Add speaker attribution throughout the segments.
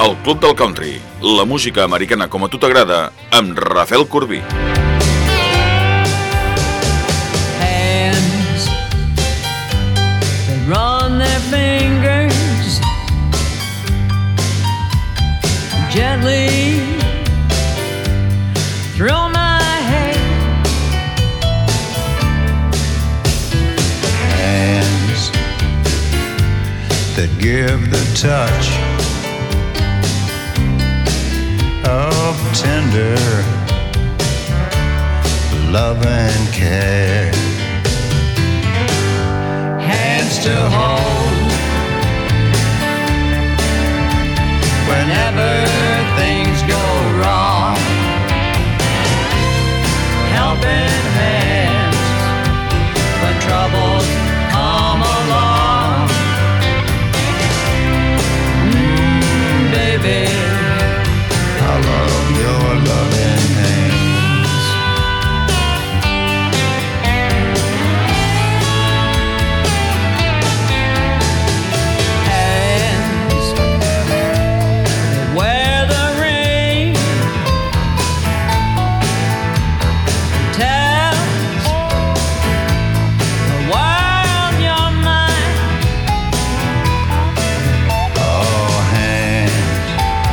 Speaker 1: El Club del Country, la música americana com a tu t'agrada, amb Rafael Corbí.
Speaker 2: Hands that run their fingers gently through my hair.
Speaker 3: Hands that give the touch of tender love and care.
Speaker 2: Hands to hold whenever things go wrong. Helping hands when troubles come along. Baby,
Speaker 3: I love your loving hands.
Speaker 2: Hands that wear the ring tells the world you're mine.
Speaker 3: Oh, hands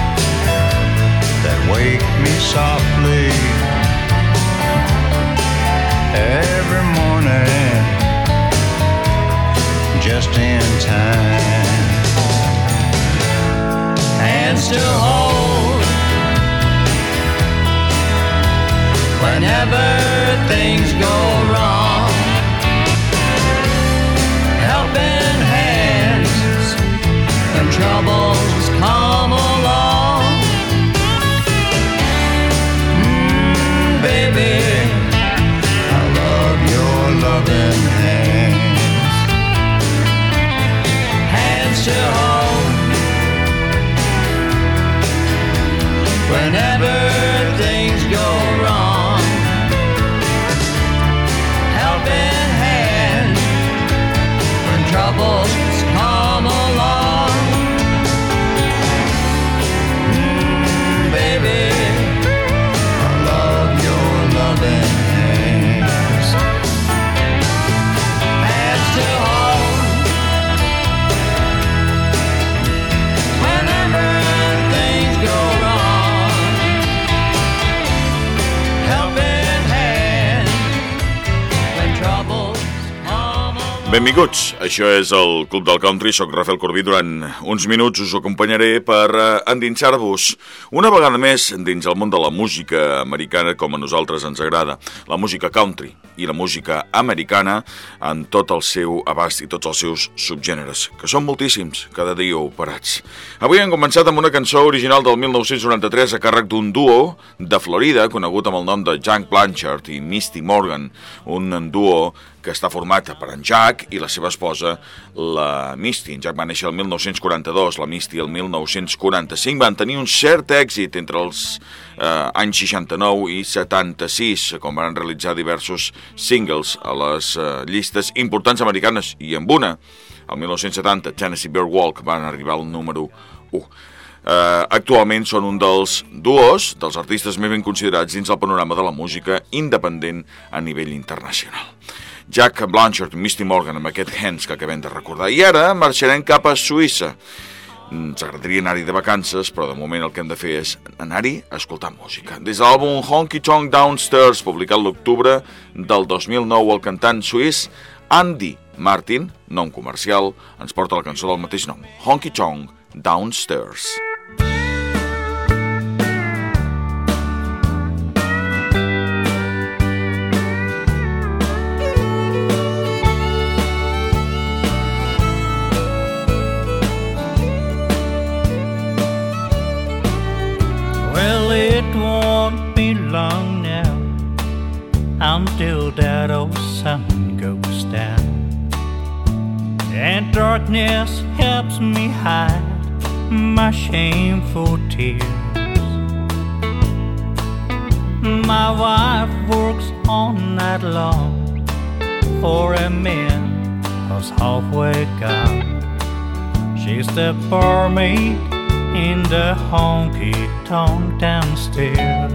Speaker 3: that wake me softly every morning, just in time.
Speaker 2: Hands to hold whenever things go wrong. Helping hands when troubles come along. Baby,
Speaker 3: I love your loving hands.
Speaker 2: hands to hold whenever things go wrong. Helping hands when troubles come along. Baby,
Speaker 3: I love your loving hands.
Speaker 2: hands to hold whenever things go wrong. Helping hands when troubles come along.
Speaker 1: Benvinguts, això és el Club del Country, soc Rafael Corbí. Durant uns minuts us acompanyaré per endinsar-vos una vegada més dins el món de la música americana com a nosaltres ens agrada, la música country i la música americana en tot el seu abast i tots els seus subgèneres, que són moltíssims, cada dia operats. Avui hem començat amb una cançó original del 1993 a càrrec d'un duo de Florida conegut amb el nom de Jack Blanchard i Misty Morgan, un duo que està format per en Jack i la seva esposa, la Misty. En Jack va néixer el 1942, la Misty el 1945. Van tenir un cert èxit entre els anys 69 i 76, com van realitzar diversos singles a les llistes importants americanes, i amb una, el 1970, Tennessee Bear Walk, van arribar al número 1. Actualment són un dels duos dels artistes més ben considerats dins el panorama de la música independent a nivell internacional. Jack Blanchard i Misty Morgan amb aquest Hands que acabem de recordar. I ara marxarem cap a Suïssa. Ens agradaria anar-hi de vacances, però de moment el que hem de fer és anar-hi a escoltar música. Des de l'àlbum Honky Tonk Downstairs, publicat l'octubre del 2009, el cantant suís Andy Martin, nom comercial, ens porta la cançó del mateix nom, Honky Tonk Downstairs.
Speaker 4: Well, it won't be long now until that old sun goes down, and darkness helps me hide my shameful tears. My wife works all night long for a man who's halfway gone. She's the barmaid in the honky-tonk downstairs.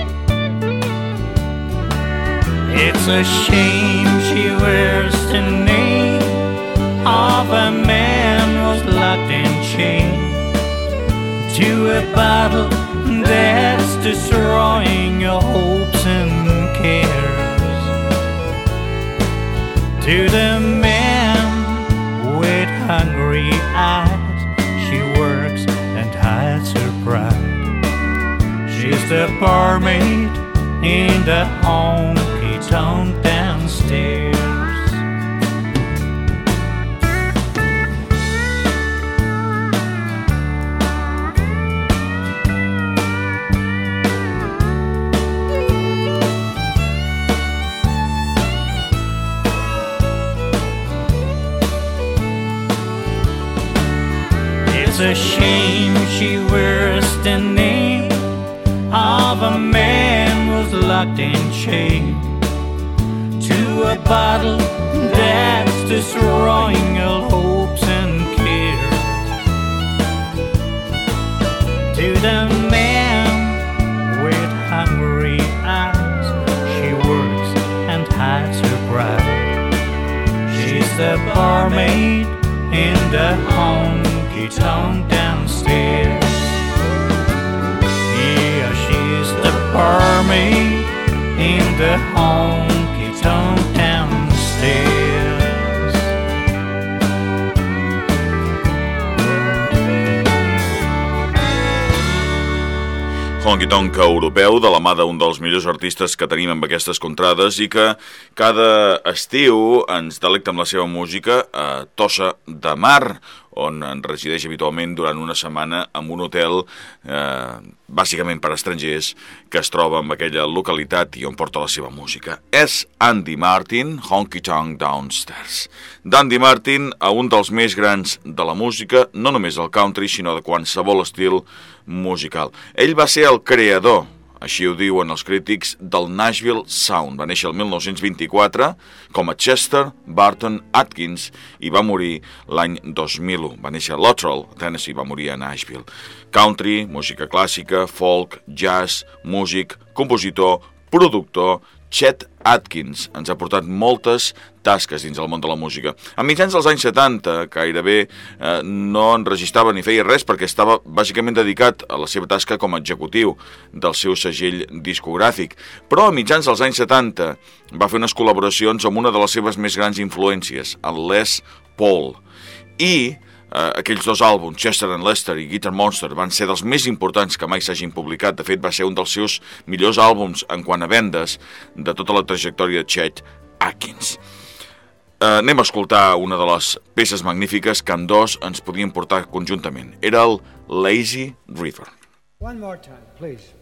Speaker 4: It's a shame she wears the name of a man who's locked in chains to a bottle that's destroying your hopes and cares. To the man with hungry eyes, she works and hides her pride. She's the barmaid in the honky-tonk downstairs. It's a shame she wears the name of a man who's locked in chains to a bottle that's destroying all hopes and cares. To the man with hungry eyes, she works and hides her pride. She's the barmaid in the honky-tonk downstairs. Yeah, she's the barmaid in the honky-tonk downstairs.
Speaker 1: Honky-tonk europeu, de la mà d'un dels millors artistes que tenim amb aquestes contrades i que cada estiu ens delecta amb la seva música a Tossa de Mar, on resideix habitualment durant una setmana en un hotel bàsicament per a estrangers que es troba en aquella localitat i on porta la seva música. És Andy Martin, Honky-Tonk Downstairs. D'Andy Martin a un dels més grans de la música, no només del country, sinó de qualsevol estil musical. Ell va ser el creador, així ho diuen els crítics, del Nashville Sound. Va néixer el 1924 com a Chester Barton Atkins i va morir l'any 2001. Va néixer a Luttrell, Tennessee, va morir a Nashville. Country, música clàssica, folk, jazz, músic, compositor, productor, Chet Atkins ens ha portat moltes tasques dins el món de la música. A mitjans dels anys 70, gairebé no enregistrava ni feia res perquè estava bàsicament dedicat a la seva tasca com a executiu del seu segell discogràfic. Però a mitjans dels anys 70 va fer unes col·laboracions amb una de les seves més grans influències, el Les Paul. I aquells dos àlbums, Chester and Lester i Guitar Monster, van ser dels més importants que mai s'hagin publicat. De fet, va ser un dels seus millors àlbums en quant a vendes de tota la trajectòria de Chet Atkins. Anem a escoltar una de les peces magnífiques que ambdós ens podien portar conjuntament. Era el Lazy River.
Speaker 5: One more time, please.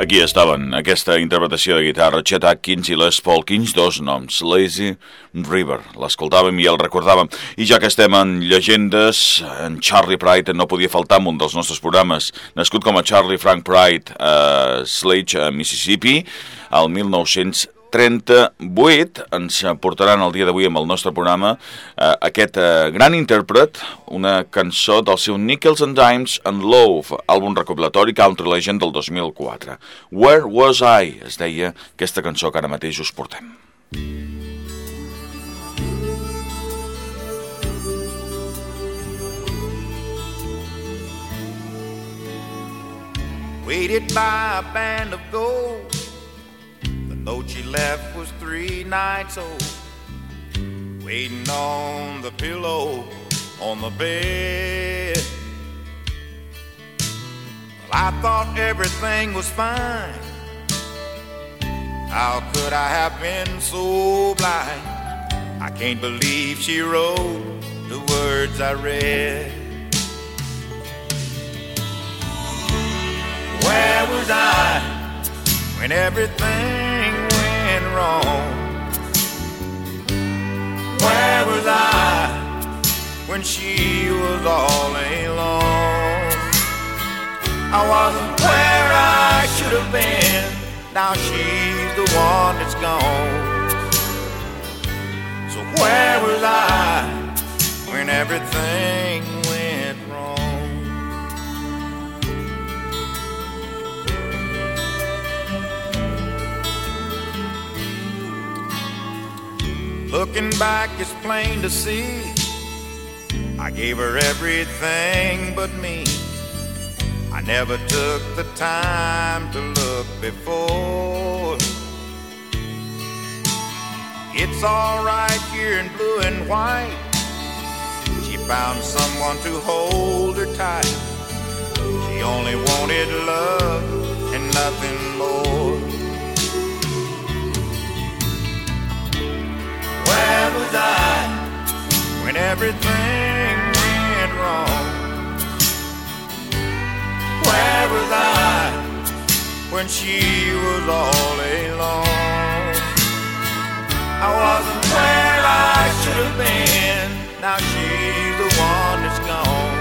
Speaker 1: Aquí estaven, aquesta interpretació de guitarra, Chet Atkins i Les Paul, quins dos noms, Lazy River, l'escoltàvem i el recordàvem. I ja que estem en llegendes, en Charley Pride no podia faltar en un dels nostres programes, nascut com a Charlie Frank Pride a Slade, Mississippi, al 1938, ens portaran el dia d'avui amb el nostre programa aquest gran intèrpret, una cançó del seu Nickels and Dimes and Love, àlbum recopilatori Country Legend del 2004. Where Was I? Es deia aquesta cançó que ara mateix us portem.
Speaker 3: Waited by a band of gold. The note she left was 3 nights old. Waiting on the pillow on the bed. Well, I thought everything was fine. How could I have been so blind? I can't believe she wrote the words I read. Where was I when everything went wrong? Where was I when she was all alone? I wasn't where I should have been. Now she's the one that's gone. So where was I when everything went wrong? Looking back, it's plain to see I gave her everything but me. I never took the time to look before. It's all right here in blue and white. She found someone to hold her tight. She only wanted love and nothing more. Where was I when everything went wrong? Where was I when she was all alone? I wasn't where I should have been. Now she's the one that's gone.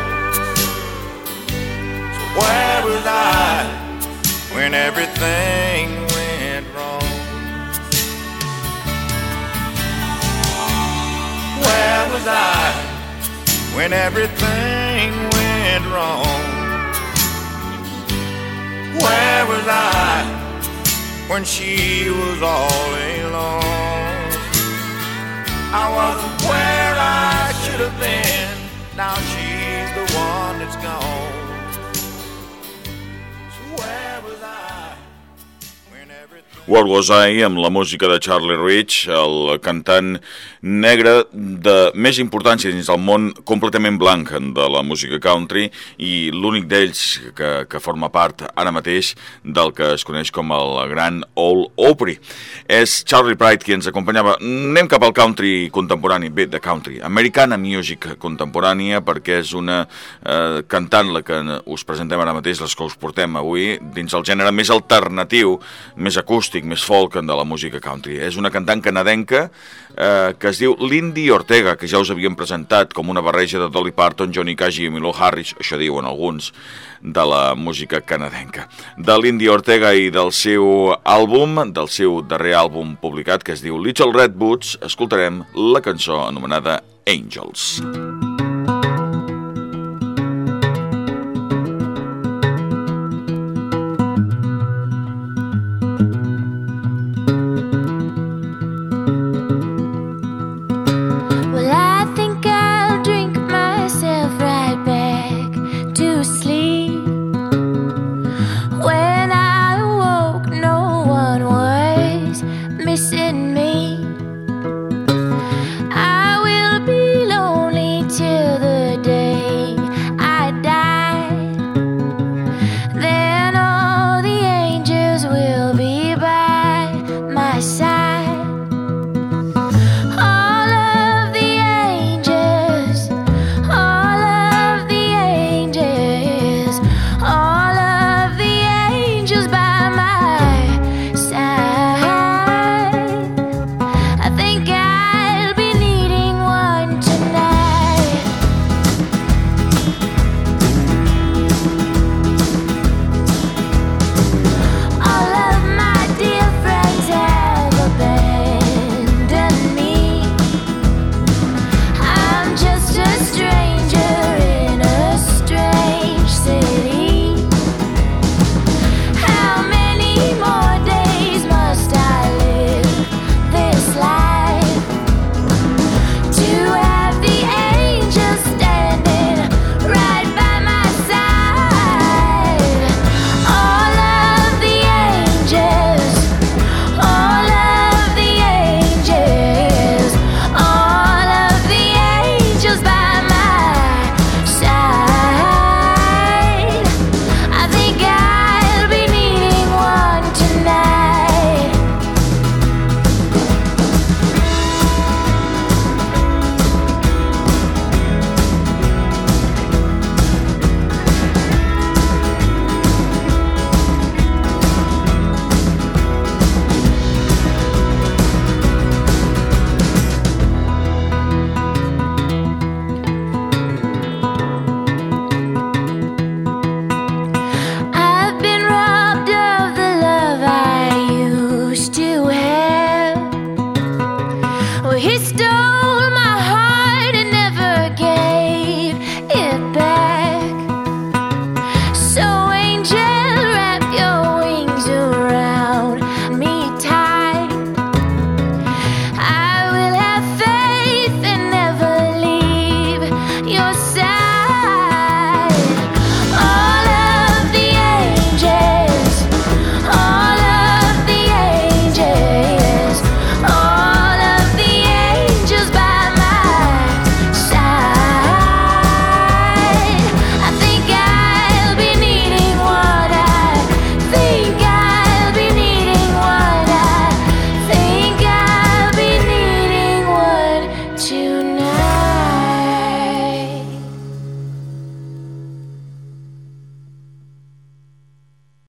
Speaker 3: So where was I when everything went wrong? Where was I when everything went wrong? Where was I when she was all alone? I wasn't where I should have been. Now she's the one that's gone. So where was I when everything...
Speaker 1: Where Was I, amb la música de Charlie Rich, el cantant negre de més importància dins del món completament blanc de la música country i l'únic d'ells que forma part ara mateix del que es coneix com el gran Old Opry. És Charley Pride qui ens acompanyava. Anem cap al country contemporani, bé, de country, Americana Music contemporània, perquè és una cantant la que us presentem ara mateix, les que us portem avui, dins el gènere més alternatiu, més acústic, més folk de la música country. És una cantant canadenca que es diu Lindy Ortega, que ja us havíem presentat com una barreja de Dolly Parton, Johnny Cash i Emmylou Harris, això diuen alguns, de la música canadenca. De Lindy Ortega i del seu àlbum, del seu darrer àlbum publicat, que es diu Little Red Boots, escoltarem la cançó anomenada Angels.